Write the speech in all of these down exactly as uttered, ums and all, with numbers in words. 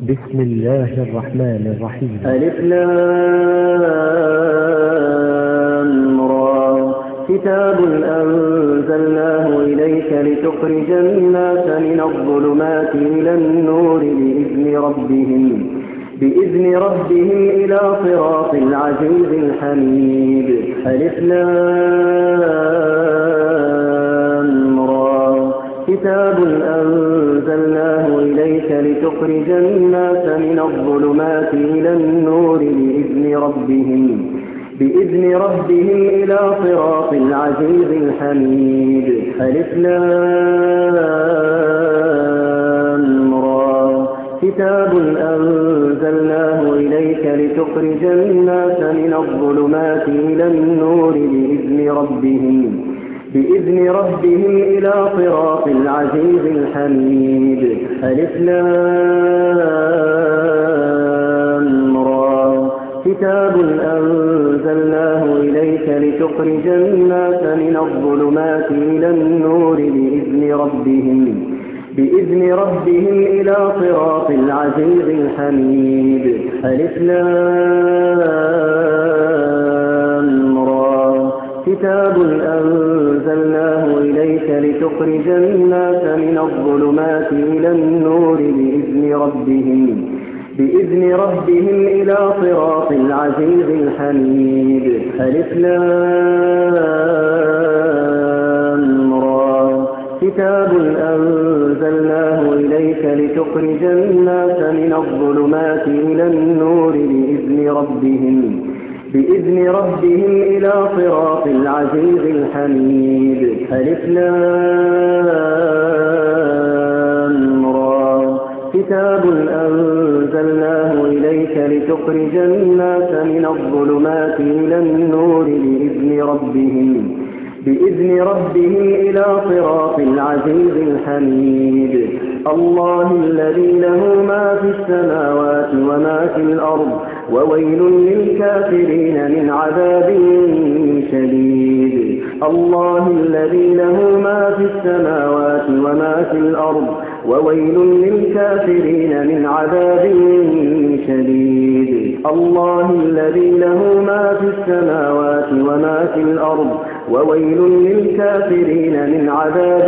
بسم الله الرحمن الرحيم. ألف لام را كتاب أنزلناه إليك لتخرج الناس من الظلمات إلى النور بإذن ربهم بإذن ربهم إلى صراط العزيز الحميد. ألف لام را كتاب أنزلناه إليك لتخرج الناس من الظلمات إلى النور بإذن ربهم بإذن ربهم إلى صراط العزيز الحميد. ألف لام را كتاب أنزلناه إليك لتخرج الناس من الظلمات إلى النور بإذن ربهم بإذن ربهم إلى صراط العزيز الحميد. ألف لام را كتاب أنزلناه إليك لتخرج الناس من الظلمات إلى النور بإذن ربهم بإذن ربهم إلى صراط العزيز الحميد. ألف لام را كتاب أنزلناه إليك لتخرج الناس من الظلمات إلى النور بإذن ربهم بإذن ربهم إلى صراط العزيز الحميد. ألف لام را كتاب أنزلناه إليك لتخرج الناس من الظلمات إلى النور بإذن ربهم بإذن ربهم إلى صراط العزيز الحميد. ألف لام را كتاب أنزلناه إليك لتخرج الناس من الظلمات إلى النور بإذن ربهم بإذن ربهم إلى صراط العزيز الحميد. الله الذي له ما في السماوات وما في الأرض وويل للكافرين من عذاب شديد. الله الذي له ما في السماوات وما في الأرض وويل للكافرين من عذاب شديد. الله الذي له ما في السماوات وما في الأرض وويل للكافرين من عذاب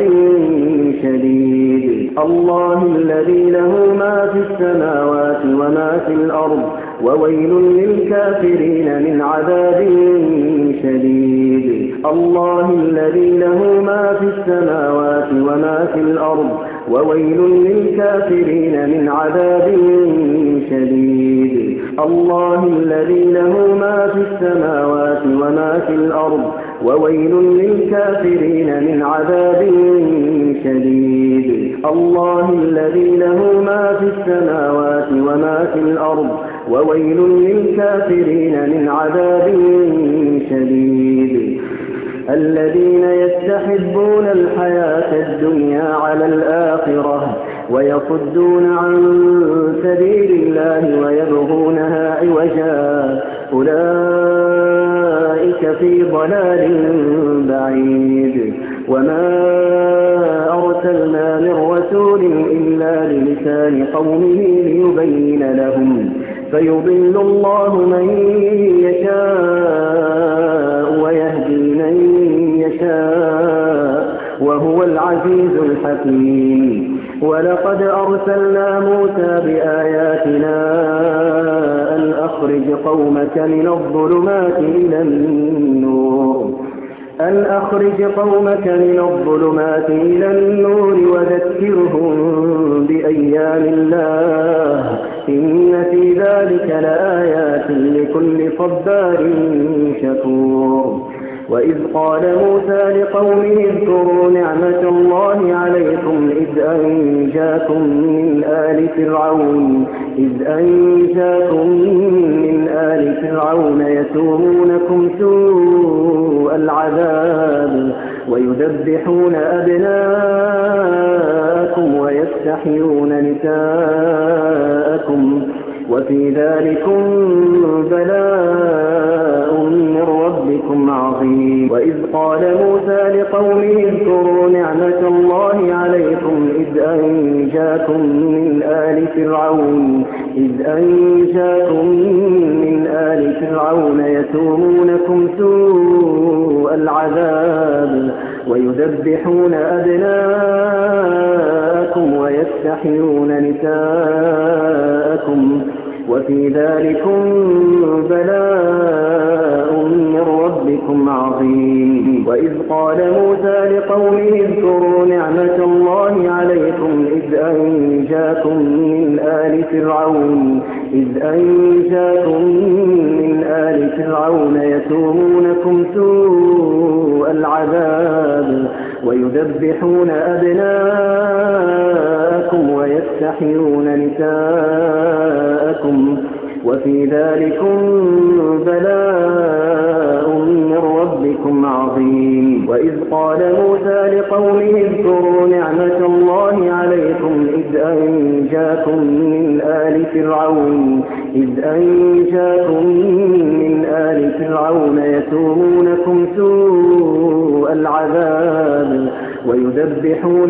شديد. الله الذي له ما في السماوات وما في الأرض وويل للكافرين من عذاب شديد. الله الذي له ما في السماوات وما في الأرض وويل للكافرين من عذاب شديد. الله الذي له ما في السماوات وما في الأرض وويل للكافرين من عذاب شديد. الله الذي له ما في السماوات وما في الأرض وويل للكافرين من عذاب شديد. الذين يستحبون الحياة الدنيا على الآخرة ويصدون عن سبيل الله ويبغونها عوجا أولئك في ضلال بعيد. وما أرسلنا من رسول إلا بلسان قومه ليبين لهم فيضل الله من يشاء ويهدي من يشاء وهو العزيز الحكيم. ولقد أرسلنا موسى بآياتنا أن أخرج قومك من الظلمات إلى النور أن أخرج قومك من الظلمات إلى النور وذكرهم بأيام الله إن في ذلك لآيات لكل صبار شكور. وإذ قال موسى لقومه اذكروا نعمة الله عليكم إذ أنجاكم من آل فرعون إذ أنجاكم من آل فرعون يسومونكم سوء العذاب ويذبحون أبناءكم ويستحيون نساءكم وفي ذلكم بلاء من ربكم عظيم. وإذ قال موسى لقومه اذكروا نعمة الله عليكم إذ أنجاكم من آل فرعون إذ أنجاكم من آل فرعون يسومونكم سوء العذاب ويذبحون أبناءكم ويستحيون نساءكم وفي ذلكم بلاء من ربكم عظيم. وإذ قال موسى لقومه اذكروا نعمة الله عليكم إذ أنجاكم من آل فرعون إذ أنجاكم من آل فرعون يسومونكم سوء العذاب ويذبحون أبناءكم ويستحيون نساءكم وفي ذلكم بلاء من ربكم عظيم. وإذ قال موسى لقومه اذكروا نعمة الله عليكم إذ أنجاكم من آل فرعون إذ أنجاكم من آل فرعون يسومونكم سوء العذاب ويذبحون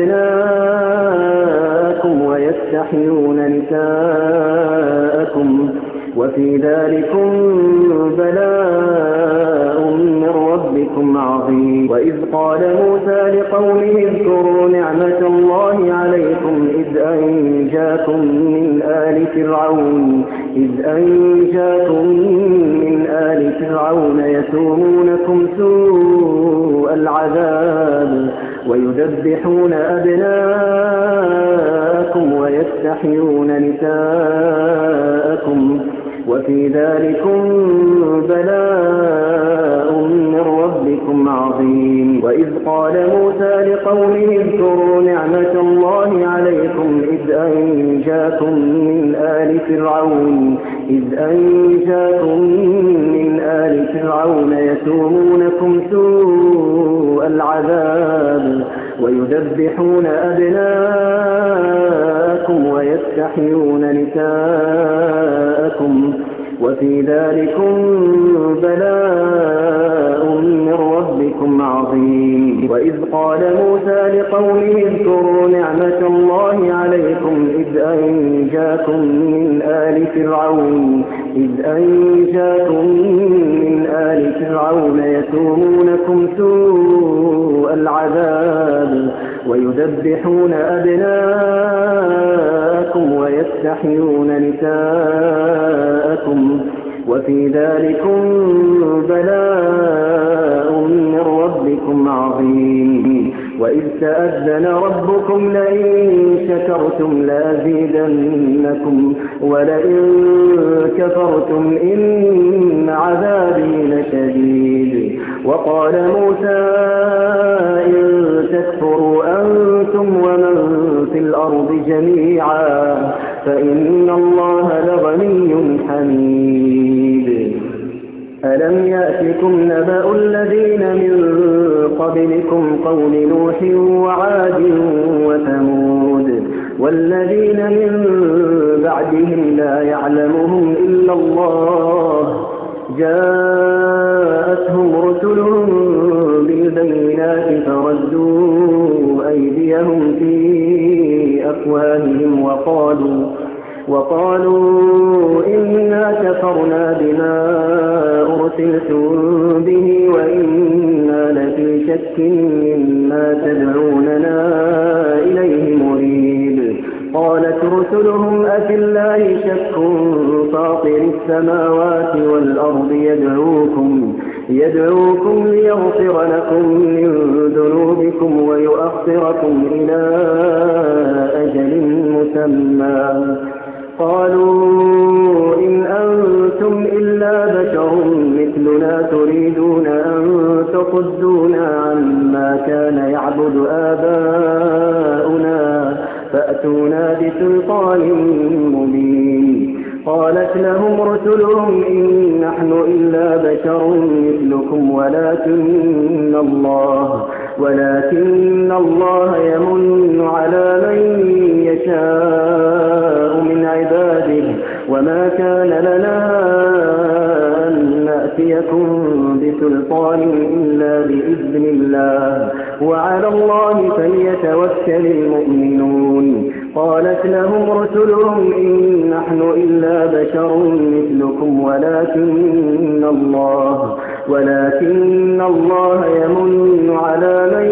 أبناءكم ويستحيون نساءكم وفي ذلكم بلاء من ربكم عظيم. وإذ قال موسى لقومه اذكروا نعمة الله عليكم إذ أنجاكم من آل فرعون إذ أنجاكم من آل فرعون يسومونكم سوء العذاب ويذبحون أبناءكم ويستحيون نساءكم وفي ذلكم بلاء من ربكم عظيم. وإذ قال موسى لقومه اذكروا نعمة الله عليكم إذ أنجاكم من آل فرعون إذ أنجاكم من آل فرعون يسومونكم سوء العذاب ويذبحون أبناءكم ويستحيون نساءكم وفي ذلكم بلاء من ربكم عظيم. وإذ قال موسى لقومه اذكروا نعمة الله عليكم إذ أنجاكم من آل فرعون إذ أنجاكم من آل فرعون يسومونكم سوء العذاب ويذبحون أبناءكم ويستحيون نساءكم وفي ذلكم بلاء من ربكم عظيم. وإذ تأذن ربكم لئن شكرتم لأزيدنكم ولئن كفرتم إن عذابي لشديد. وقال موسى إن تكفروا أنتم ومن في الأرض جميعا فإن الله لغني حميد. ألم يأتكم نبأ الذين من قبلكم قوم نوح وعاد وثمود والذين من بعدهم لا يعلمهم إلا الله جاءتهم رسلهم بالبينات فردوا أيديهم في أفواههم وقالوا وقالوا إنا كفرنا بما أرسلتم به وإنا لفي شك مما تدعوننا إليه مريب. قالت رسلهم أفي الله شك فاطر السماوات والأرض يدعوكم يدعوكم ليغفر لكم من ذنوبكم ويؤخركم إلى أجل مسمى. قالوا إن أنتم إلا بشر مثلنا تريدون أن تصدونا عما كان يعبد آباؤنا فأتونا بسلطان مبين. قالت لهم رسلهم إن نحن إلا بشر مثلكم ولكن الله ولكن الله يمن على من يشاء من عباده وما كان لنا أن نأتيكم بسلطان إلا بإذن الله وعلى الله فليتوكل المؤمنون. قالت لهم رسلهم إن نحن إلا بشر مثلكم ولكن الله ولكن الله يمن على من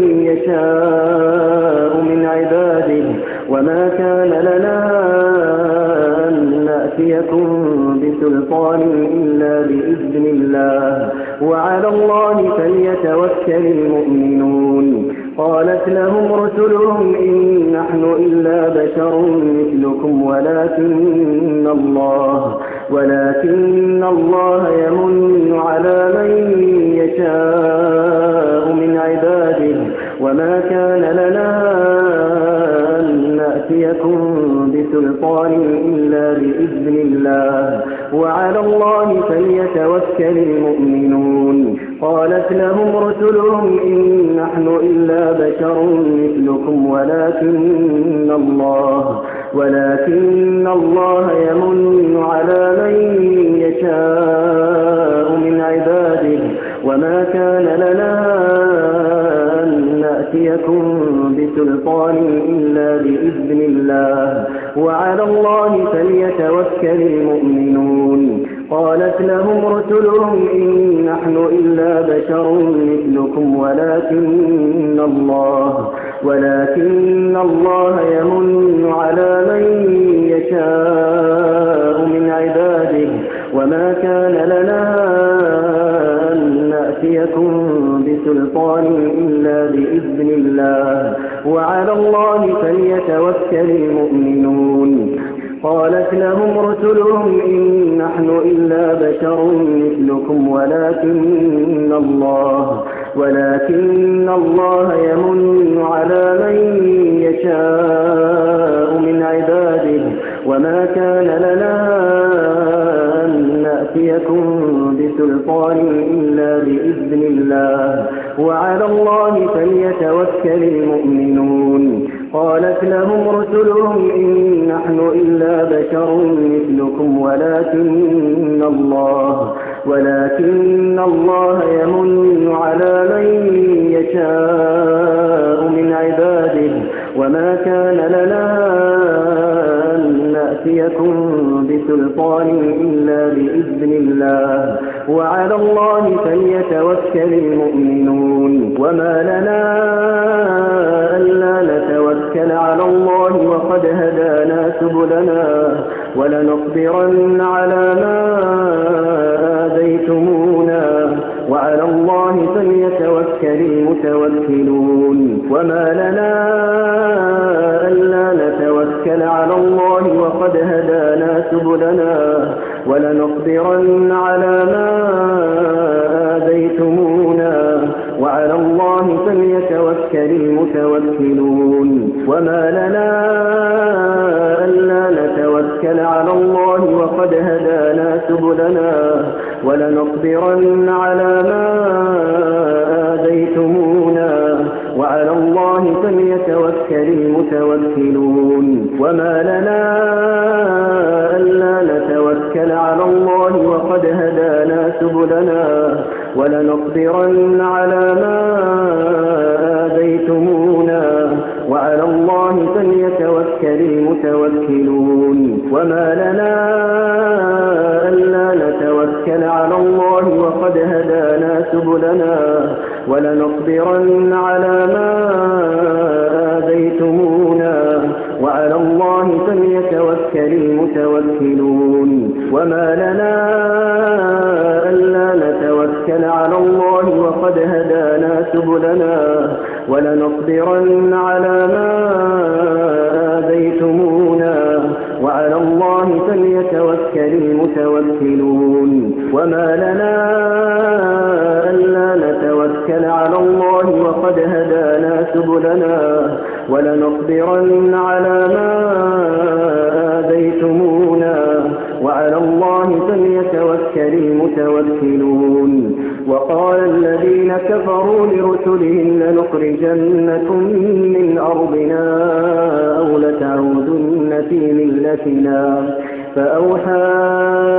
يشاء من عباده وما كان لنا أن نأتيكم بسلطان إلا بإذن الله وعلى الله فليتوكل المؤمنون. قالت لهم رسلهم إن نحن إلا بشر مثلكم ولكن الله ولكن الله يمن على من يشاء من عباده وما كان لنا أن نأتيكم بسلطان إلا بإذن الله وعلى الله فليتوكل المؤمنون. قالت لهم رسلهم إن نحن إلا بشر مثلكم ولكن الله ولكن الله يمن على من يشاء من عباده وما كان لنا أن نأتيكم بسلطان إلا بإذن الله وعلى الله فليتوكل المؤمنون. قالت لهم رسلهم إن نحن إلا بشر مثلكم ولكن الله ولكن الله يمن على من يشاء من عباده وما كان لنا أن نأتيكم بسلطان إلا بإذن الله وعلى الله فليتوكل المؤمنون. قالت لهم رسلهم إن نحن إلا بشر مثلكم ولكن الله ولكن الله يمن على من يشاء من عباده وما كان لنا أن نأتيكم بسلطان إلا بإذن الله وعلى الله فليتوكل المؤمنون. قالت لهم رسلهم إن نحن إلا بشر مثلكم ولكن الله ولكن الله يمن على من يشاء من عباده وما كان لنا أن نأتيكم بسلطان إلا بإذن الله وعلى الله فليتوكل المؤمنون. وما لنا ألا نتوكل على الله وقد هدانا سبلنا ولنصبرن على ما آذيتمونا وعلى الله فليتوكل المتوكلون. وما لنا ألا نتوكل على الله وقد هدانا سبلنا ولنصبرن على ما آذيتمونا وعلى الله فليتوكل المتوكلون. وما لنا ألا نتوكل على الله وقد هدانا سبلنا ولنصبرن على ما آذيتمونا وعلى الله فليتوكل المتوكلون. وما لنا ألا نتوكل على الله وقد هدانا سبلنا ولنصبرن على ما آذيتمونا وعلى الله فليتوكل المتوكلون. وما لنا ألا نتوكل على الله وقد هدانا سبلنا ولنصبرن على ما آذيتمونا وعلى الله فليتوكل المتوكلون. وما لنا ألا نتوكل على الله وقد هدانا سبلنا ولنصبرن على ما آذيتمونا وعلى الله فليتوكل المتوكلون. وما لنا ألا نتوكل على الله وقد هدانا سبلنا ولنصبرن على ما آذيتمونا وعلى الله فليتوكل المتوكلون. وقال الذين كفروا لرسلهم لنخرجنكم من أرضنا أو لتعودن في ملتنا فأوحى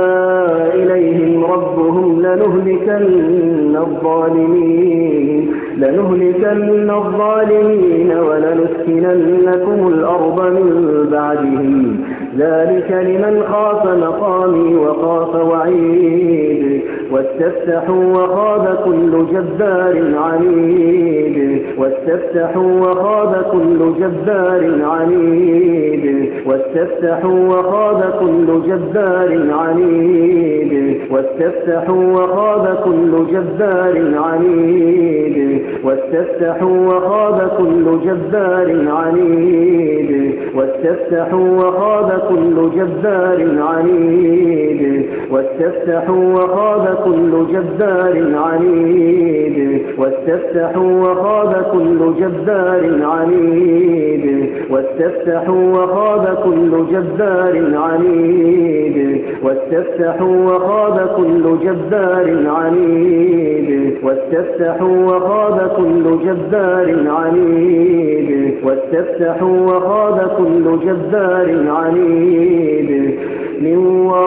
إليهم ربهم لنهلكن الظالمين لنهلكن الظالمين ولنسكننكم الأرض من بعدهم ذلك لمن خاف مقامي وخاف وعيد واستفتحوا وخاب كل جبار عنيد واستفتحوا وخاب كل جبار عنيد واستفتحوا وخاب كل جبار عنيد واستفتحوا وخاب كل جبار عنيد واستفتحوا وخاب كل جبار عنيد واستفتحوا وخاب كل جبار عنيد واستفتحوا وخاب كل جبار عنيد واستفتحوا وخاب كل جبار عنيد واستفتحوا وخاب كل جبار عنيد واستفتحوا وخاب كل جبار عنيد واستفتحوا وخاب كل جبار عنيد واستفتحوا وخاب كل جبار عنيد من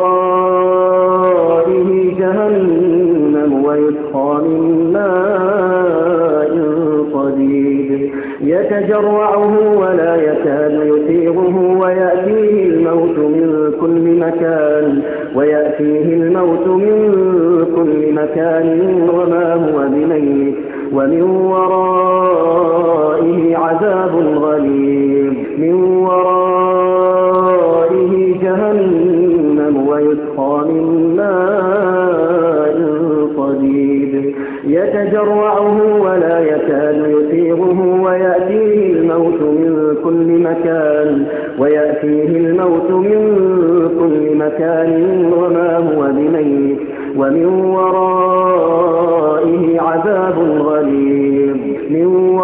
ورائه جهنم ويسقى من ماء صديد يتجرعه ولا يكاد يسيغه ويأتيه الموت من كل مكان ويأتيه الموت من كل مكان وما هو بميت ومن ورائه عذاب غليظ من ورائه جهنم ويسقى من ماء صديد يتجرعه ولا يكاد يسيغه ويأتيه الموت من كل مكان ويأتيه الموت من كل مكان وما هو بميت ومن ورائه عذاب غليظ من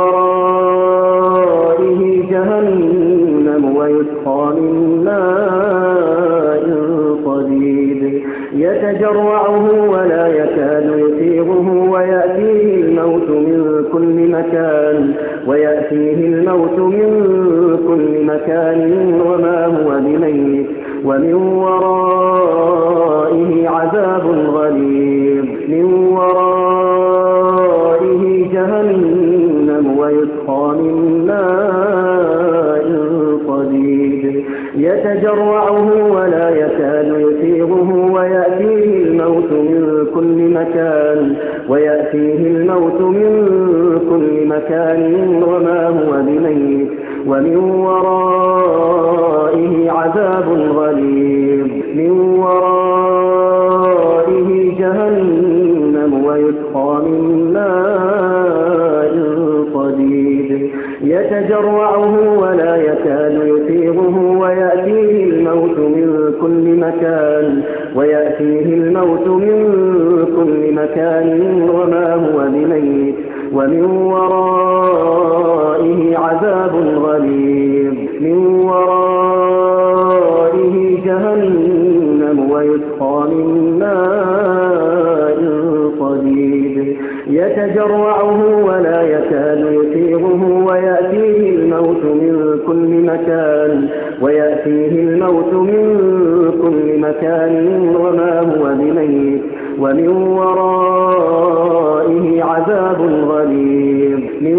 ورائه جهنم ويسقى من ماء صديد يتجرعه ولا يكاد يسيغه ويأتيه الموت من كل مكان ويأتيه الموت من كل مكان وما هو بميت ومن ورائه عذاب غليظ من ورائه جهنم ويسقى من ماء صديد يتجرعه ولا يكاد يسيغه ويأتيه الموت من كل مكان ويأتيه الموت من كل مكان وما هو بميت ومن ورائه عذاب غليظ من ورائه جهنم ويسقى من ماء صديد يتجرعه ولا يكاد يسيغه ويأتيه الموت من كل مكان ويأتيه الموت من كل مكان وما هو بميت ومن ورائه عذاب غليظ من ورائه جهنم ويسقى من ماء صديد يتجرعه ولا يكاد يسيغه ويأتيه الموت من كل مكان ويأتيه الموت من كل مكان وما هو بميت ومن ورائه عذاب غليظ من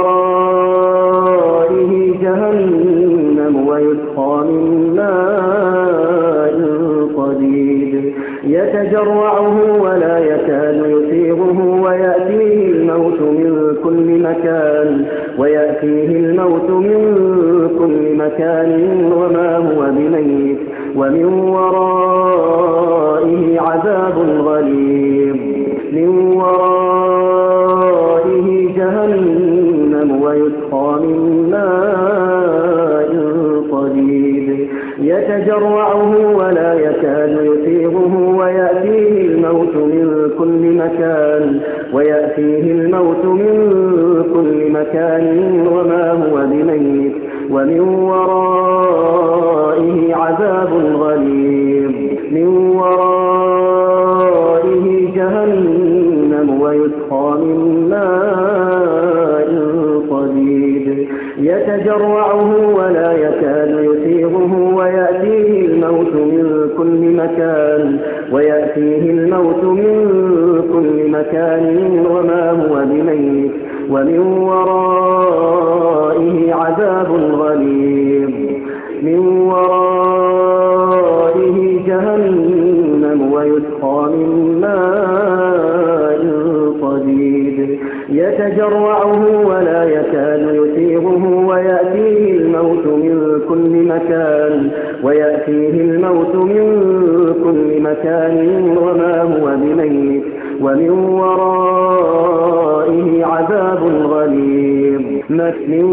ورائه جهنم ويسقى من ماء صديد يتجرعه ولا يكاد يسيغه ويأتيه الموت من كل مكان ويأتيه الموت من كل مكان وما هو بميت ومن ورائه عذاب غليظ من ورائه جهنم ويسقى من ماء صديد يتجرعه ولا يكاد يسيغه ويأتيه الموت من كل مكان ويأتيه الموت من كل مكان وما هو بميت ومن ورائه عذاب غليظ من ورائه جهنم ويسقى من ماء صديد يتجرعه ولا يكاد يسيغه ويأتيه الموت من كل مكان ويأتيه الموت من كل مكان وما هو بميت ومن ومن ورائه عذاب غليظ من ورائه جهنم ويسقى من ماء صديد يتجرعه ولا يكاد يسيغه ويأتيه الموت من كل مكان ويأتيه الموت من كل مكان وما هو بميت ومن ورائه عذاب غليظ من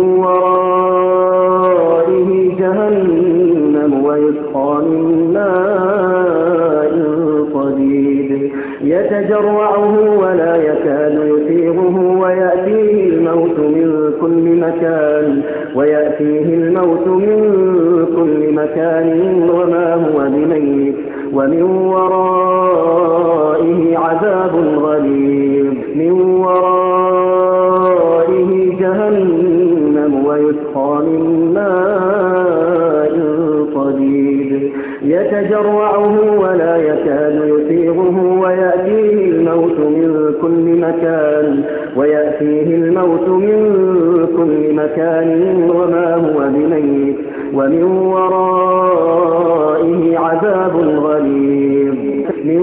ورائه جهنم ويسقى من ماء صديد يتجرعه ولا يكاد يسيغه ويأتيه الموت من كل مكان ويأتيه الموت من كل مكان وما هو بميت ومن ورائه عذاب غليظ من ورائه جهنم ويسقى من ماء صديد يتجرعه ولا يكاد يسيغه ويأتيه الموت من كل مكان ويأتيه الموت من كل مكان وما هو بميت ومن ورائه عذاب غليظ من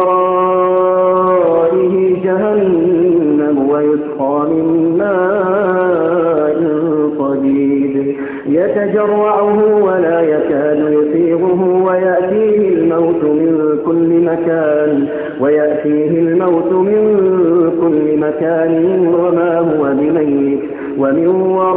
ورائه جهنم ويسقى من ماء صديد يتجرعه ولا يكاد يسيغه ويأتيه الموت من كل مكان ويأتيه الموت من كل مكان وما هو بميت ومن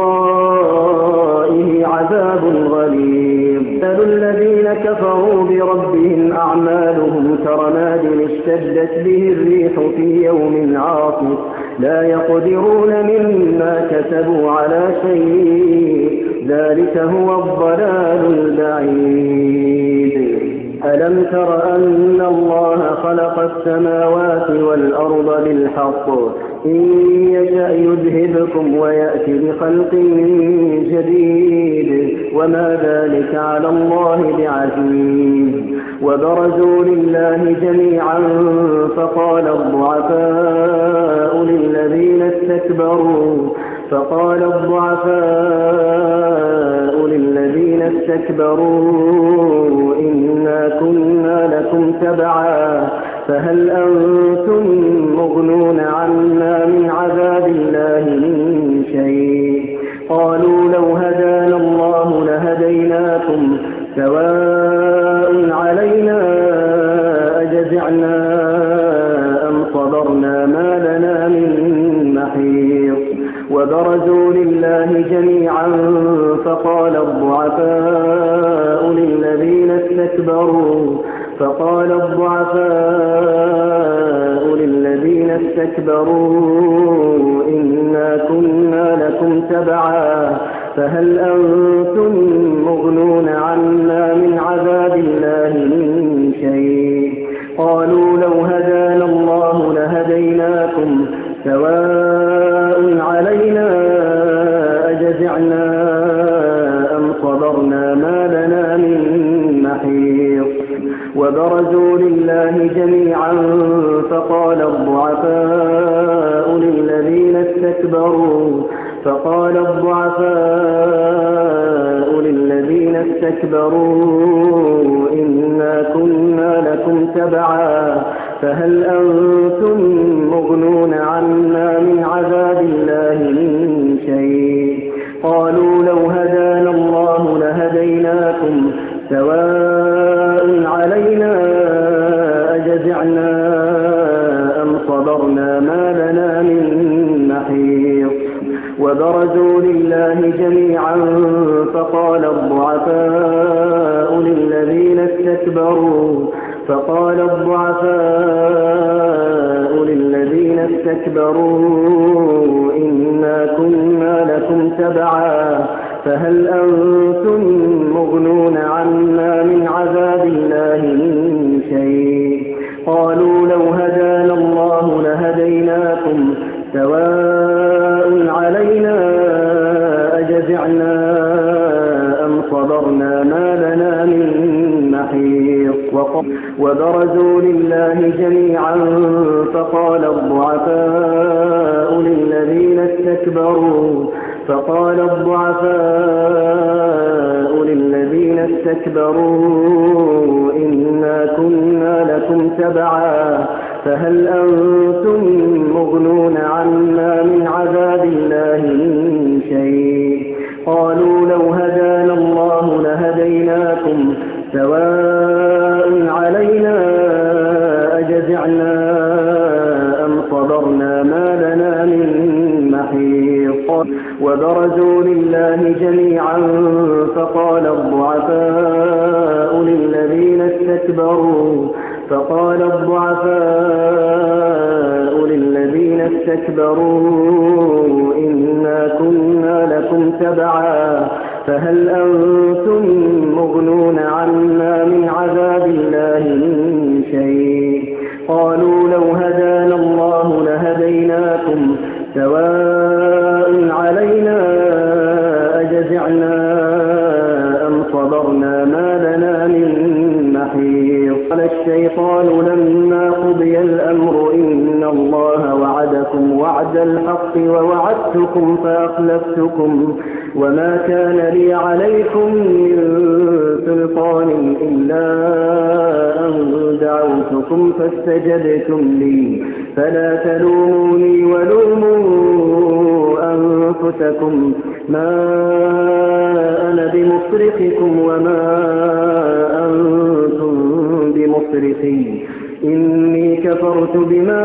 ورائه عذاب غليظ مثل الذين كفروا بربهم أعمالهم كرماد اشتدت به الريح في يوم عاصف لا يقدرون مما كسبوا على شيء ذلك هو الضلال البعيد ألم تر أن الله خلق السماوات والأرض بالحق إن يشأ يذهبكم ويأتي بخلق جديد وما ذلك على الله بعزيز وبرزوا لله جميعا فقال الضعفاء للذين استكبروا فقال الضعفاء للذين استكبروا إنا كنا لكم تبعا فهل أنتم مغنون عنا من عذاب الله من شيء قالوا لو هدانا الله لهديناكم سواء علينا أجزعنا أم صبرنا ما لنا من محيص وبرزوا لله جميعا فقال الضعفاء للذين استكبروا فقال الضعفاء للذين استكبروا إنا كنا لكم تبعا فهل أنتم مغنون عنا من عذاب الله من شيء قالوا لو هدانا الله لهديناكم سواء علينا أجزعنا أم صبرنا ما لنا من محيص وبرزوا لله جميعا فقال الضعفاء للذين استكبروا فقال الضعفاء للذين استكبروا إنا كنا لكم تبعا فهل أنتم مغنون عنا من عذاب الله من شيء قالوا لو هدانا الله لهديناكم سواء علينا أجزعنا أم صبرنا ما لنا من محيص وبرزوا لله جميعا فقال الضعفاء للذين استكبروا فقال الضعفاء للذين استكبروا إنا كنا لكم تبعا فهل أنتم مغنون عنا من عذاب الله من شيء قالوا لو هدانا الله لهديناكم سواء علينا أجزعنا أم صبرنا ما لنا من محيص وبرزوا لله جميعا فقال الضعفاء للذين استكبروا فقال الضعفاء للذين استكبروا إنا كنا لكم تبعا فهل أنتم مغنون عنا من عذاب الله من شيء قالوا لو هدانا الله لهديناكم سواء علينا أجزعنا أم صبرنا ما لنا من محيص وبرزوا لله جميعا فقال الضعفاء للذين استكبروا فقال الضعفاء للذين استكبروا إنا كنا لكم تبعا فهل أنتم مغنون عنا من عذاب الله من شيء قالوا لو هدانا الله لهديناكم سواء علينا أجزعنا أم صبرنا ما لنا من محيص قال الشيطان لما قضي الأمر إن الله وعدكم وعد الحق ووعدتكم فأخلفتكم وما كان لي عليكم من سلطان إلا أن دعوتكم فاستجبتم لي فلا تلوموني ولوموا أنفسكم ما أنا بمصرخكم وما أنتم بمصرخي إني كفرت بما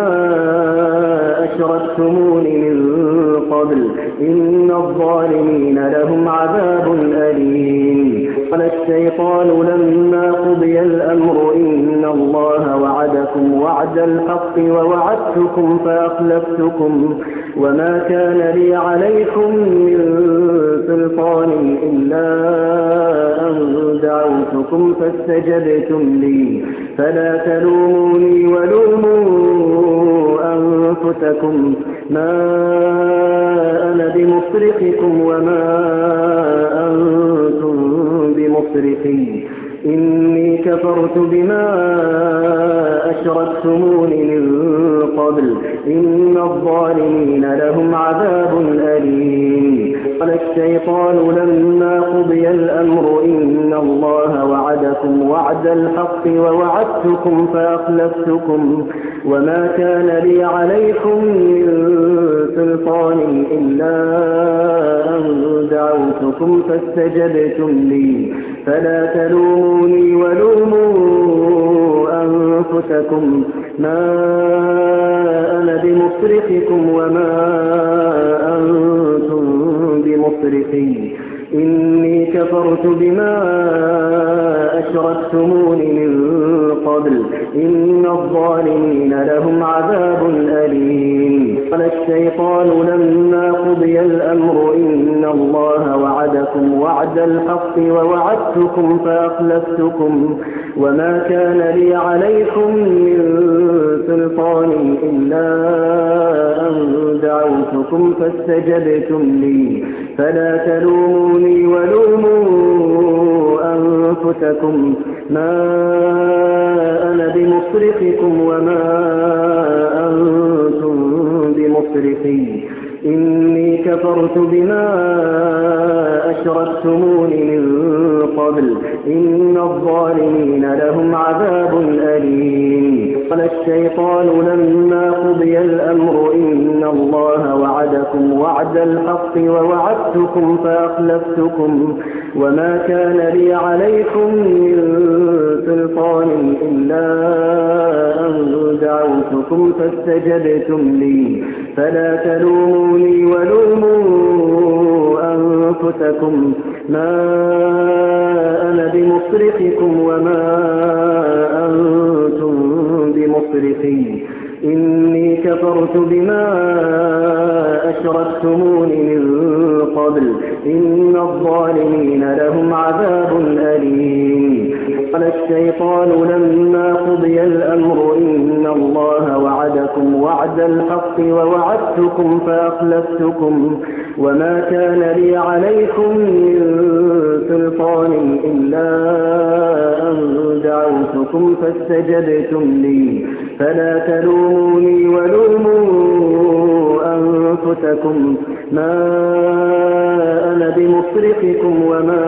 أشركتمون من قبل إن الظالمين لهم عذاب أليم قال الشيطان لما قضي الأمر إن الله وعدكم وعد الحق ووعدتكم فأخلفتكم وما كان لي عليكم من سلطان إلا أن دعوتكم فاستجبتم لي فلا تلوموني ولوموا أنفسكم ما أنا بمصرخكم وما أنتم بمصرخي إني كفرت بما أشركتمون من قبل إن الظالمين لهم عذاب أليم قال الشيطان لما قضي الأمر إن الله وعدكم وعد الحق ووعدتكم فأخلفتكم وما كان لي عليكم من سلطان إلا أن دعوتكم فاستجبتم لي فلا تلوموني ولوموا أنفسكم ما أنا بمصرخكم وما أنتم بمصرخي إني كفرت بما أشركتمون من قبل إن الظالمين لهم عذاب أليم قال الشيطان لما قضي الأمر إن الله وعدكم وعد الحق ووعدتكم فأخلفتكم وما كان لي عليكم من سلطان إلا أن دعوتكم فاستجبتم لي فلا تلوموني ولوموا أنفسكم ما أنا بمصرخكم وما أنتم بمصرخي إني كفرت بما أشركتمون من قبل إن الظالمين لهم عذاب أليم قال الشيطان لما قضي الأمر إن الله وعدكم وعد الحق ووعدتكم فأخلفتكم وما كان لي عليكم من سلطان إلا أن دعوتكم فاستجبتم لي فلا تلوموني ولوموا أنفسكم ما أنا بمصرخكم وما أنتم بمصرخي إني كفرت بما أشركتمون من قبل إن الظالمين لهم عذاب أليم قال الشيطان الشيطان لما قضي الأمر إن الله وعدكم وعد الحق ووعدتكم فأخلفتكم وما كان لي عليكم من سلطان إلا أن دعوتكم فاستجبتم لي فلا تلوموني ولوموا أنفسكم ما أنا بمصرخكم وما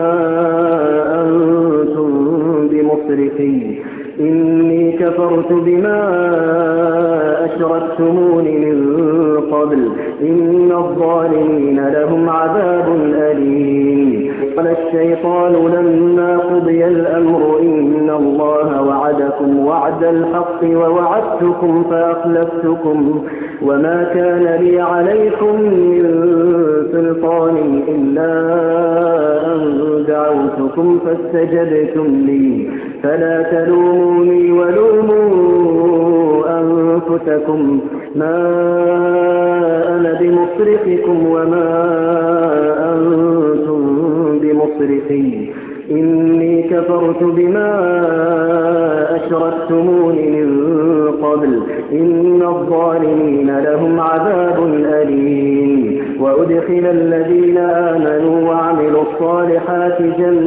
أنتم بمصرخي إني كفرت بما أشركتمون من قبل إن الظالمين لهم عذاب أليم. قال الشيطان لما قضي الأمر إن الله وعدكم وعد الحق ووعدتكم فأخلفتكم وما كان لي عليكم من سلطان إلا أن دعوتكم فاستجبتم لي فلا تلوموني ولوموا أنفسكم ما أنا بمصرخكم وما أنتم بمصرخي إني كفرت بما أشركتمون من قبل إن الظالمين لهم عذاب أليم. وأدخل الذين آمنوا وعملوا الصالحات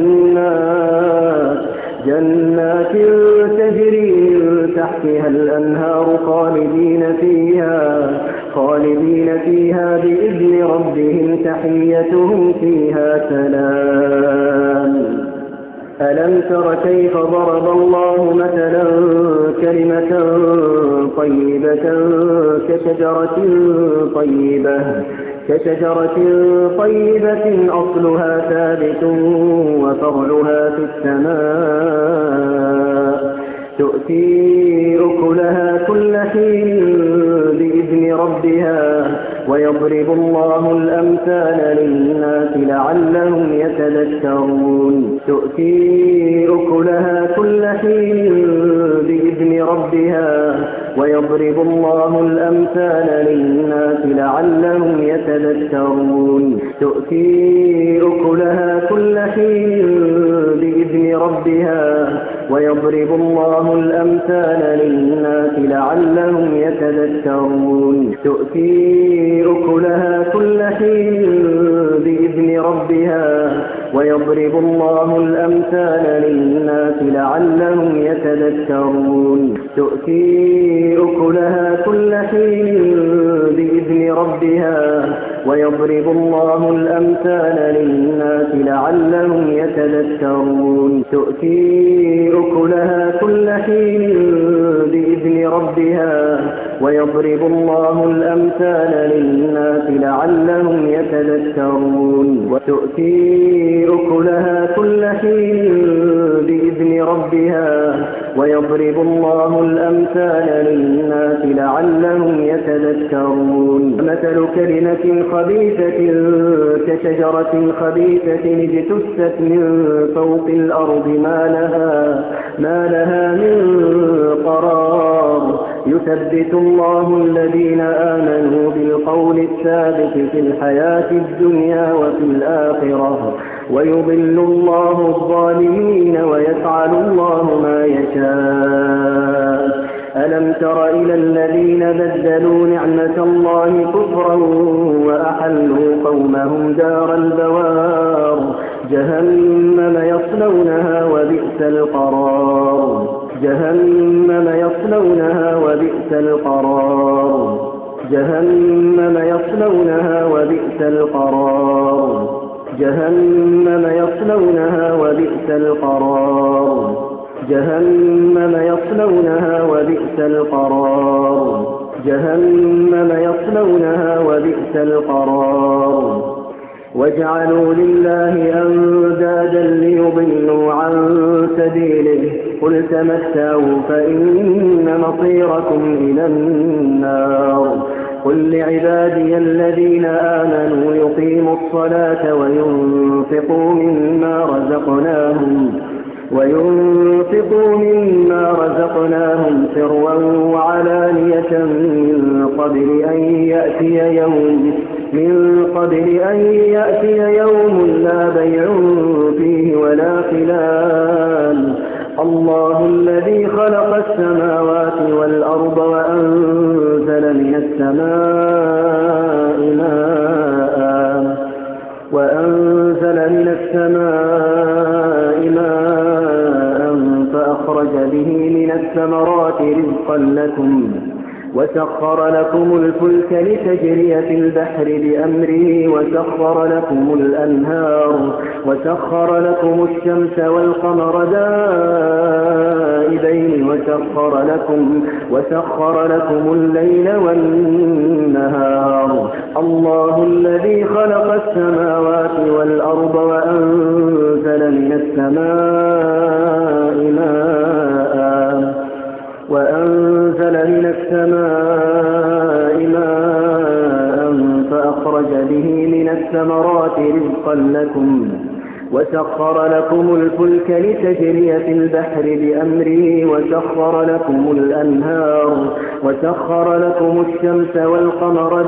جنات جنات تجري من تحتها الأنهار خالدين فيها خالدين فيها بإذن ربهم تحيتهم فيها سلام. ألم تر كيف ضرب الله مثلا كلمة طيبة كشجرة طيبة كشجرة طيبة أصلها ثابت وفرعها في السماء تؤتي أكلها كل حين بإذن ربها ويضرب الله الأمثال للناس لعلهم يتذكرون تؤتي أكلها كل حين بإذن ربها ويضرب الله الأمثال للناس لعلهم يتذكرون تؤتي أكلها كل حين بإذن ربها ويضرب الله الأمثال للناس لعلهم يتذكرون تؤتي أكلها كل حين بإذن ربها ويضرب الله الأمثال للناس لعلهم يتذكرون تؤتي أكلها كل حين بإذن ربها ويضرب الله الأمثال للناس لعلهم يتذكرون تؤتي أكلها كل حين بإذن ربها ويضرب الله الأمثال للناس لعلهم يتذكرون وتؤتي أكلها كل حين بإذن ربها ويضرب الله الأمثال للناس لعلهم يتذكرون. مثل كلمة خبيثة كشجرة خبيثة اجتثت من فوق الأرض ما لها ما لها من قرار يثبت الله الذين آمنوا بالقول الثابت في الحياة الدنيا وفي الآخرة ويضل الله الظالمين ويفعل الله ما يشاء. ألم تر إلى الذين بدلوا نعمة الله كفرا وأحلوا قومهم دار البوار جهنم يصلونها وبئس القرار جهنم يصلونها وبئس القرار جهنم يصلونها وبئس القرار جهنم يصلونها وبئس القرار جهنم يصلونها وبئس القرار جهنم يصلونها وبئس القرار. واجعلوا لله أندادا ليضلوا عن سبيله قل تمتعوا فإن مصيركم إلى النار. قل لعبادي الذين آمنوا يقيموا الصلاة وينفقوا مما رزقناهم وينفقوا مما رزقناهم سرا وعلانية من قبل أن يأتي يوم من قبل أن يأتي يوم لا بيع فيه ولا خلال الله الذي خلق السماوات والأرض وأنزل من السماء ماء وأنزل من السماء ماء فأخرج به من الثمرات رزقا لكم وسخر لكم الفلك لتجري في البحر بأمره وسخر لكم الأنهار وسخر لكم الشمس والقمر دائبين وسخر لكم, وسخر لكم الليل والنهار الله الذي خلق السماوات والأرض وأنزل من السماء ماء وأنزل من السماء ماء فأخرج به من الثمرات رزقا لكم وسخر لكم الفلك لتجري في البحر بأمره وسخر لكم الأنهار وسخر لكم الشمس والقمر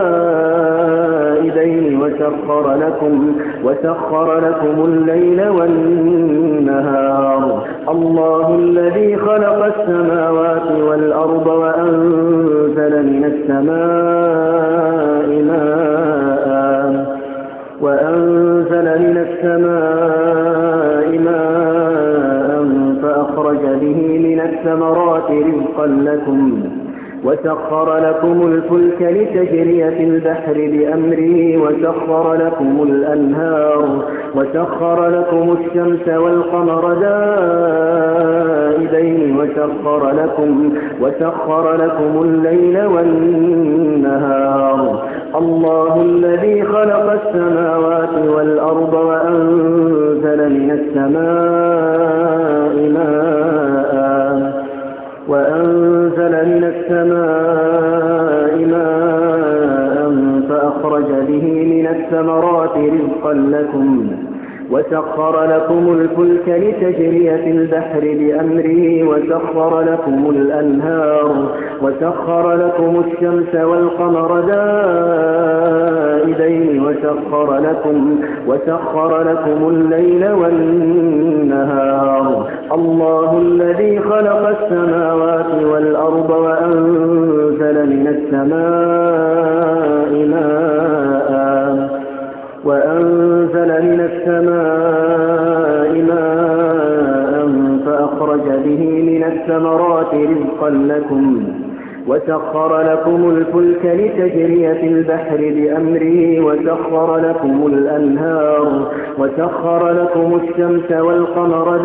دائبين وسخر لكم, وسخر لكم الليل والنهار الله الذي خلق السماوات والأرض وأنزل من السماء ماء وأنزل من السماء ماء فأخرج به من الثمرات رزقا لكم وسخر لكم الفلك لتجري في البحر بأمره وسخر لكم الأنهار وسخر لكم الشمس والقمر دائبين وسخر لكم, وسخر لكم الليل والنهار الله الذي خلق السماوات والأرض وأنزل من السماء ماء وأنزل من السماء ماء فأخرج به من الثمرات رزقا لكم وسخر لكم الفلك لتجري في البحر بأمره وسخر لكم الأنهار وسخر لكم الشمس والقمر دائبين وسخر لكم, وسخر لكم الليل والنهار الله الذي خلق السماوات والأرض وأنزل من السماء ماء وأنزل من السماء ماء فأخرج به من الثمرات رزقا لكم وسخر لكم الفلك لتجري في البحر بأمره وسخر لكم الأنهار وسخر لكم الشمس والقمر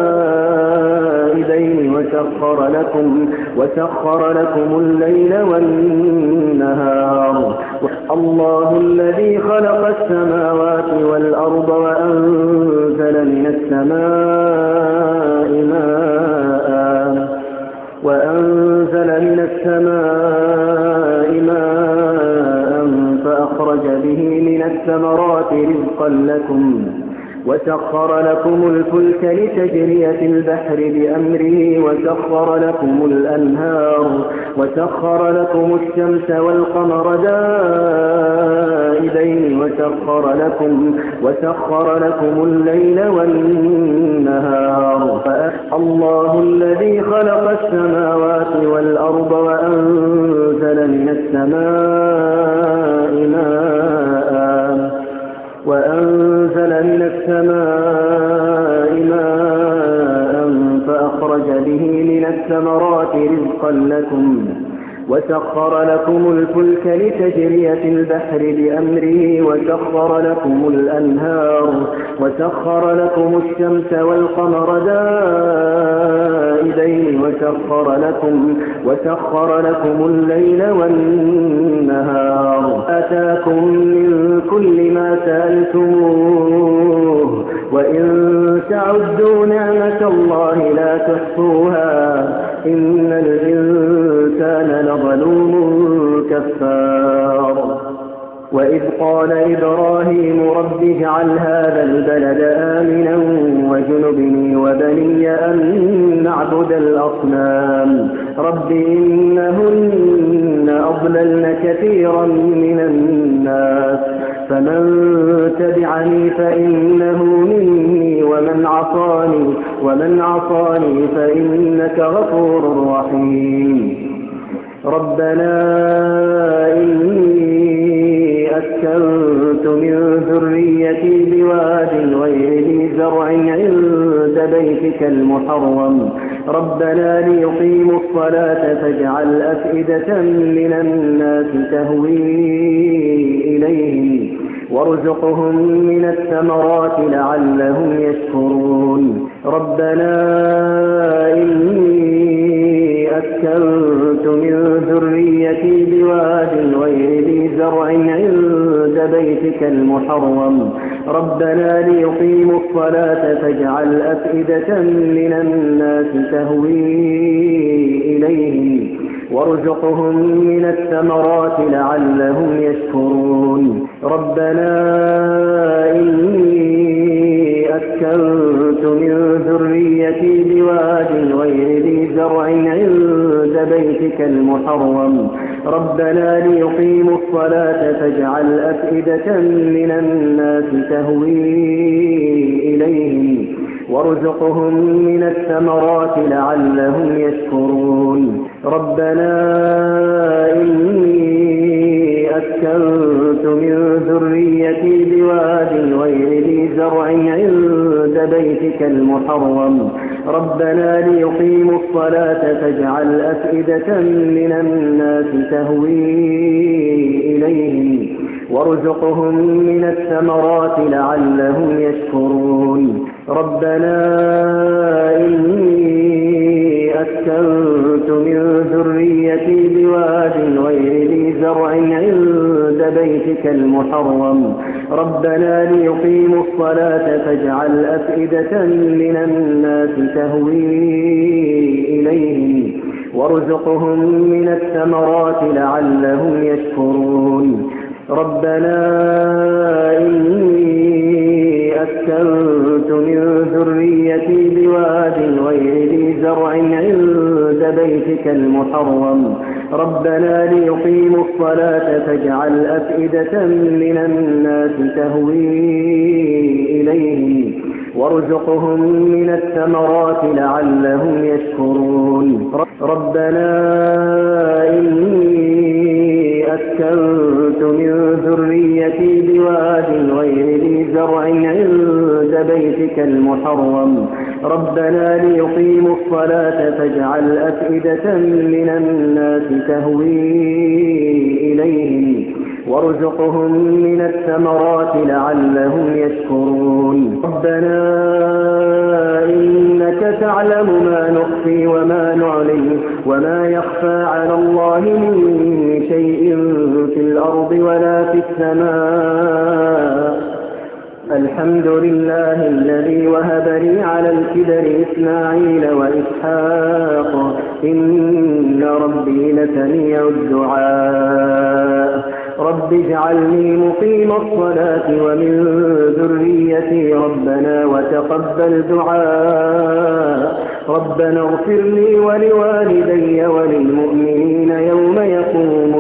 دائبين وسخر لكم, وسخر لكم الليل والنهار الله الذي خلق السماوات والأرض وأنزل من السماء ماء وأنزل من السماء ماء فأخرج به من الثمرات رزقا لكم وسخر لكم الفلك لتجري في البحر بأمره وسخر لكم الأنهار وسخر لكم الشمس والقمر دائبين وسخر لكم, وسخر لكم الليل والنهار الله الذي خلق السماوات والأرض وأنزل من السماء ماء وأنزل من السماء ماء فأخرج به من الثمرات رزقا لكم وسخر لكم الفلك لتجري في البحر بأمره وسخر لكم الأنهار وسخر لكم الشمس والقمر دائبين وسخر لكم, وسخر لكم الليل والنهار أتاكم من كل ما سألتموه وإن تعدوا نعمة الله لا تحصوها إن الإنسان لظلوم كفار وإذ قال إبراهيم رب اجعل هذا البلد آمنا واجنبني وبني أن نعبد الأصنام رب إنهن أضللن كثيرا من الناس فمن تبعني فإنه مني ومن عصاني ومن عصاني فإنك غفور رحيم. ربنا إني أسكنت من ذريتي بواد غير ذي زرع عند بيتك المحرم ربنا ليقيموا الصلاة فاجعل أفئدة من الناس تهوي إليهم وارزقهم من الثمرات لعلهم يشكرون. ربنا إني أسكنت من ذريتي بواد غير ذي زرع عند بيتك المحرم ربنا ليقيموا الصلاة فاجعل أفئدة من الناس تهوي إليهم وارزقهم من الثمرات لعلهم يشكرون. ربنا إني أسكنت من ذريتي بواد غير ذي زرع عند بيتك المحرم ربنا ليقيموا الصلاة فاجعل أفئدة من الناس تهوي إليهم وارزقهم من الثمرات لعلهم يشكرون. ربنا إني أسكنت من ذريتي بواد غير ذي زرع عند بيتك المحرم ربنا ليقيموا الصلاة فاجعل أفئدة من الناس تهوي إليهم وارزقهم من الثمرات لعلهم يشكرون. ربنا إني أسكنت من ذريتي بواد غير ذي زرع عند بيتك المحرم ربنا ليقيموا الصلاة فاجعل أفئدة من الناس تهوي إليهم وارزقهم من الثمرات لعلهم يشكرون. ربنا إني أسكنت من ذريتي بواد غير ذي زرع عند بيتك المحرم ربنا ليقيموا الصلاة فاجعل أفئدة من الناس تهوي إليهم وارزقهم من الثمرات لعلهم يشكرون. ربنا إني أسكنت من ذريتي بواد غير ذي زرع عند بيتك المحرم ربنا ليقيموا الصلاة فاجعل أفئدة من الناس تهوي إليهم وارزقهم من الثمرات لعلهم يشكرون. ربنا إنك تعلم ما نخفي وما نعلن وما يخفى على الله من شيء في الأرض ولا في السماء. الحمد لله الذي وهب لي على الكبر إسماعيل وإسحاق إن ربي لسميع الدعاء. رب اجعلني مقيم الصلاة ومن ذريتي ربنا وتقبل دعاء. ربنا اغفر لي ولوالدي وللمؤمنين يوم يقوم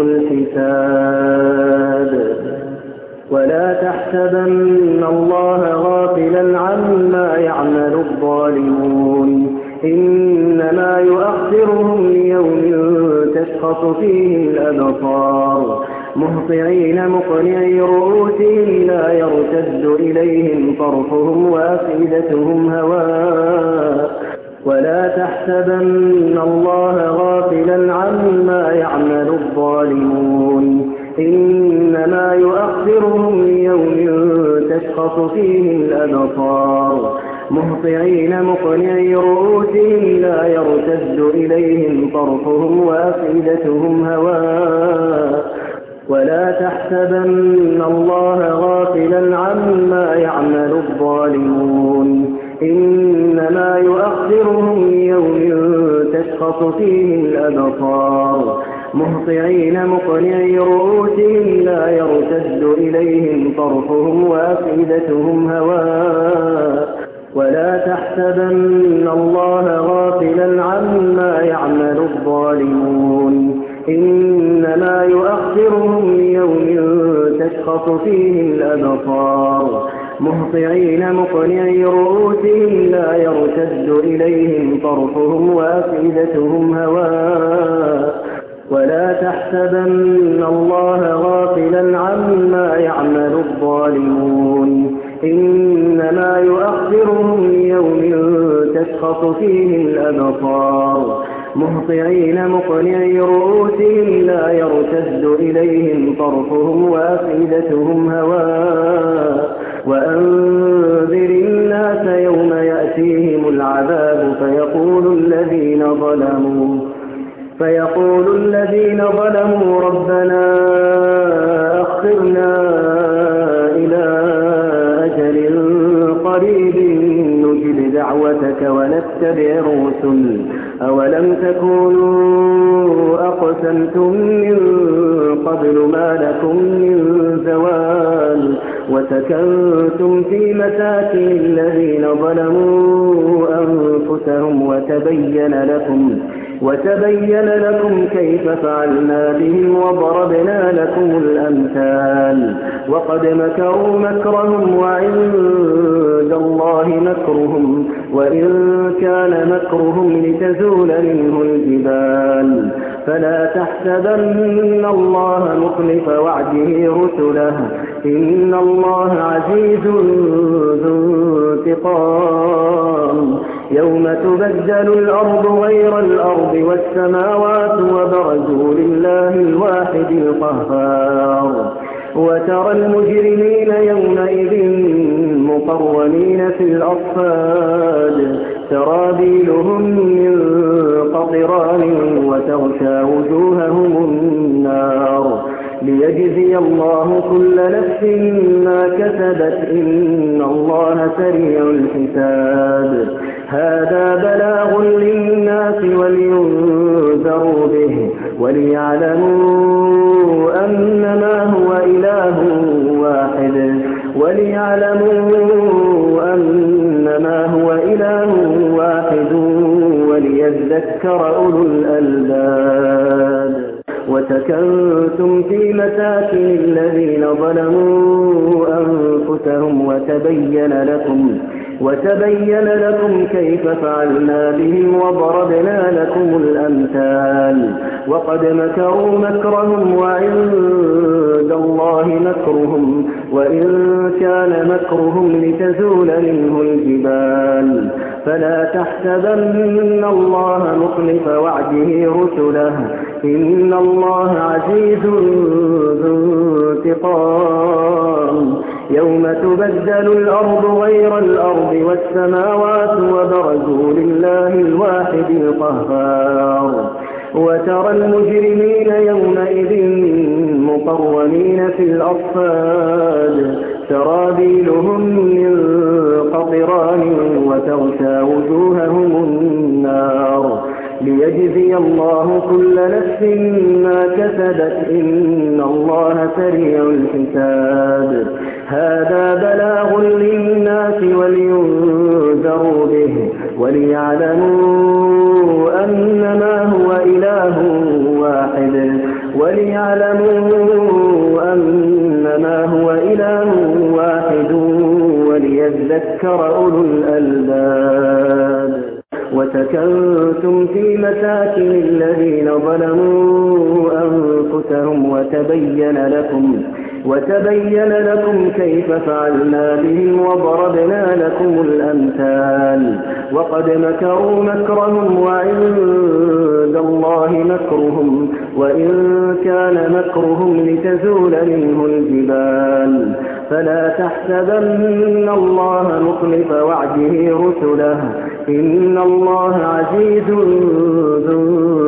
الحساب. ولا تحسبن الله غافلا عما يعمل الظالمون إنما يؤخرهم ليوم تشخص فيه الأبصار مهطعين مقنعي رؤوسهم لا يرتد إليهم طرفهم وأفئدتهم هواء. ولا تحسبن الله غافلا عما يعمل الظالمون إنما يؤخرهم ليوم تشخص فيه الأبصار مهطعين مقنعي رؤوسهم لا يرتد إليهم طرفهم وأفئدتهم هواء. ولا تحسبن الله غافلا عما يعمل الظالمون إنما يؤخرهم ليوم تشخص فيه الأبصار مهطعين مقنعي رؤوسهم لا يرتد إليهم طرفهم وأفئدتهم هواء. ولا تحسبن الله غافلا عما يعمل الظالمون إنما يؤخرهم ليوم تشخص فيه الأبصار مهطعين مقنعي رؤوسهم لا يرتد إليهم طرفهم وأفئدتهم هواء ولا تحسبن الله غافلا عما يعمل الظالمون إنما يؤخرهم ليوم تشخص فيه الأبصار مهطعين مقنعي رؤوسهم لا يرتد إليهم طرفهم وأفئدتهم هواء وأنذر الناس يوم يأتيهم العذاب فيقول الذين ظلموا فيقول الذين ظلموا ربنا أخرنا إلى أجل قريب نجب دعوتك ونتبع الرسل أولم تكونوا أقسمتم من قبل ما لكم من زوال وسكنتم في مساكن الذين ظلموا أنفسهم وتبين لكم وتبين لكم كيف فعلنا بهم وضربنا لكم الأمثال وقد مكروا مكرهم وعند الله مكرهم وإن كان مكرهم لتزول منه الجبال فلا تحسبن الله مخلف وعده رسله إن الله عزيز ذو انتقام يوم تبدل الأرض غير الأرض والسماوات وبرزوا لله الواحد القهار وترى المجرمين يومئذ مقرنين في الأصفاد سرابيلهم من قطران وتغشى وجوههم النار ليجزي الله كل نفس ما كسبت إن الله سريع الحساب هذا بلاغ للناس ولينذروا به وليعلموا أنما هو إله واحد وليعلموا أنما هو إله واحد وليذكر أولو الألباب وسكنتم في مساكن الذين ظلموا أنفسهم وتبين لكم وتبين لكم كيف فعلنا بهم وضربنا لكم الأمثال وقد مكروا مكرهم وعند الله مكرهم وإن كان مكرهم لتزول منه الجبال فلا تحسبن الله مخلف وعده رسله إن الله عزيز ذو انتقام يوم تبدل الأرض غير الأرض والسماوات وبرزوا لله الواحد القهار وترى المجرمين يومئذ مقرنين في الأصفاد سرابيلهم من قطران وتغشى وجوههم النار ليجزي الله كل نفس ما كسبت إن الله سريع الحساب هذا بلاغ للناس ولينذروا به وليعلموا أنما هو إله واحد وليعلموا أنما هو إله واحد وليذكر أولو الألباب وسكنتم في مساكن الذين ظلموا أنفسهم وتبين لكم وتبين لكم كيف فعلنا بهم وضربنا لكم الأمثال وقد مكروا مكرهم وعند الله مكرهم وإن كان مكرهم لتزول منه الجبال فلا تحسبن الله مخلف وعده رسله إن الله عزيز ذو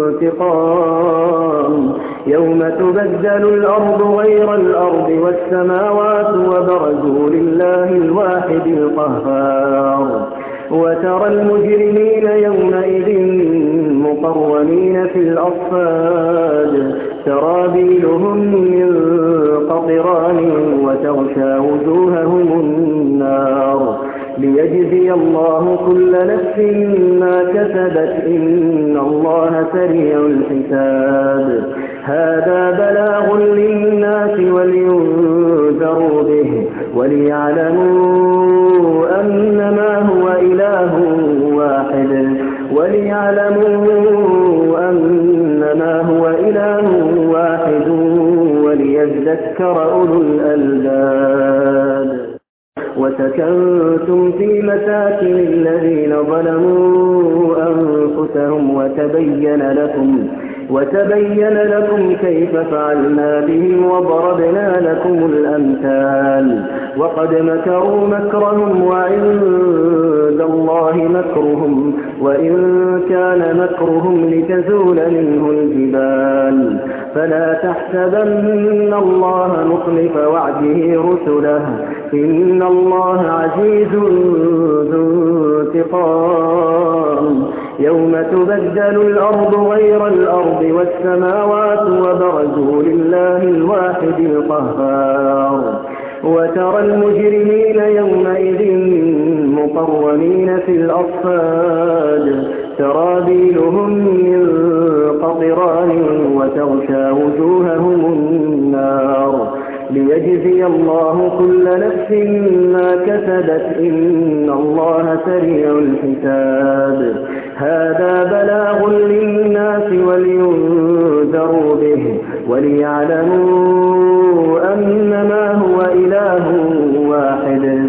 انتقام يوم تبدل الأرض غير الأرض والسماوات وبرزوا لله الواحد القهار وترى المجرمين يومئذ مقرنين في الأصفاد سرابيلهم من قطران وتغشى وجوههم النار ليجزي الله كل نفس ما كسبت إن الله سريع الحساب هذا بلاغ للناس ولينذروا به وليعلموا وليذكر أولو الألباب. وسكنتم في مساكن الذين ظلموا أنفسهم وتبين لكم وتبين لكم كيف فعلنا بهم وضربنا لكم الأمثال. وقد مكروا مكرهم وعند الله مكرهم وإن كان مكرهم لتزول منه الجبال. فلا تحسبن الله مخلف وعده رسله إن الله عزيز ذو انتقام. يوم تبدل الأرض غير الأرض والسماوات وبرزوا لله الواحد القهار. وترى المجرمين يومئذ مقرنين في الأصفاد سرابيلهم من قطران وتغشى وجوههم النار ليجزي الله كل نفس ما كسبت إن الله سريع الحساب. هذا بلاغ للناس ولينذروا به وليعلموا أنما هو إله واحد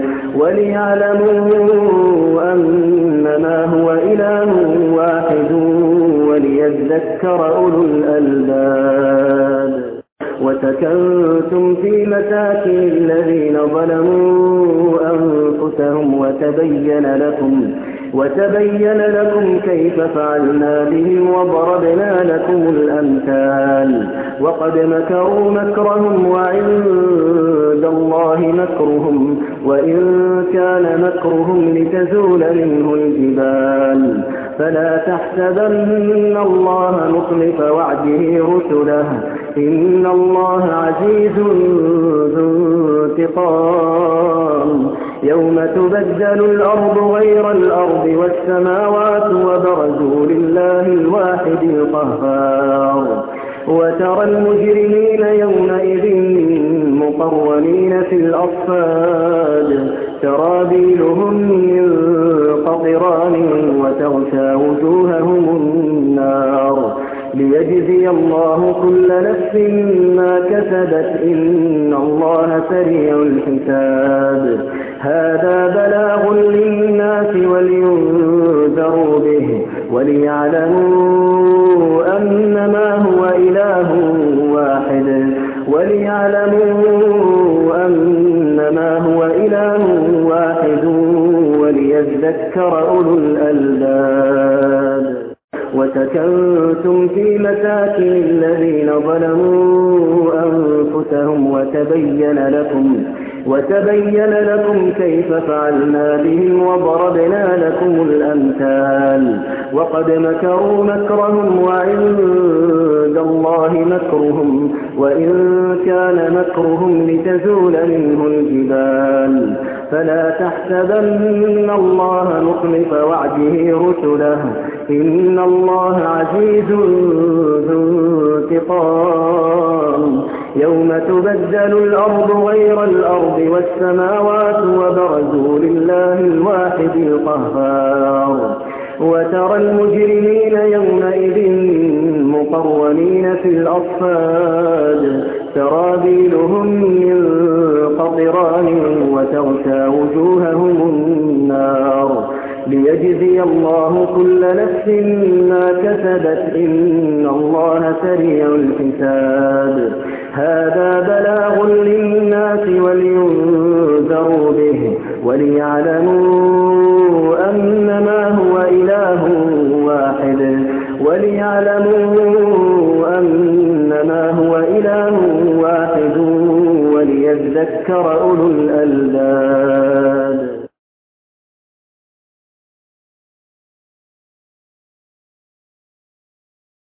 وليعلموا أنما هو إله واحد وليذكر أولو الألباب. وسكنتم في مساكن الذين ظلموا أنفسهم وتبين لكم وتبين لكم كيف فعلنا بهم وضربنا لكم الأمثال. وقد مكروا مكرهم وعند الله مكرهم وإن كان مكرهم لتزول منه الجبال. فلا تحسبن الله مخلف وعده رسله إن الله عزيز ذو انتقام. يوم تبدل الأرض غير الأرض والسماوات وبرزوا لله الواحد القهار. وترى المجرمين يومئذ مقرنين في الأصفاد سرابيلهم من قطران وتغشى وجوههم النار ليجزي الله كل نفس ما كسبت إن الله سريع الحساب. هذا بلاغ للناس ولينذروا به وليعلموا أنما هو إله واحد وليعلموا أنما هو إله واحد وليذكر أولو الألباب. وسكنتم في مساكن الذين ظلموا أنفسهم وتبين لكم وتبين لكم كيف فعلنا بهم وضربنا لكم الأمثال. وقد مكروا مكرهم وعند الله مكرهم وإن كان مكرهم لتزول منه الجبال. فلا تحسبن الله مخلف وعده رسله إن الله عزيز ذو انتقام. يوم تبدل الأرض غير الأرض والسماوات وبرزوا لله الواحد القهار. وترى المجرمين يومئذ مقرنين في الأصفاد سرابيلهم من قطران وتغشى وجوههم النار ليجزي الله كل نفس ما كسبت إن الله سريع الحساب. هذا بلاغ للناس ولينذروا به وليعلموا أنما هو إله واحد وليعلموا أنما هو إله واحد وليذكر أولو الألباب.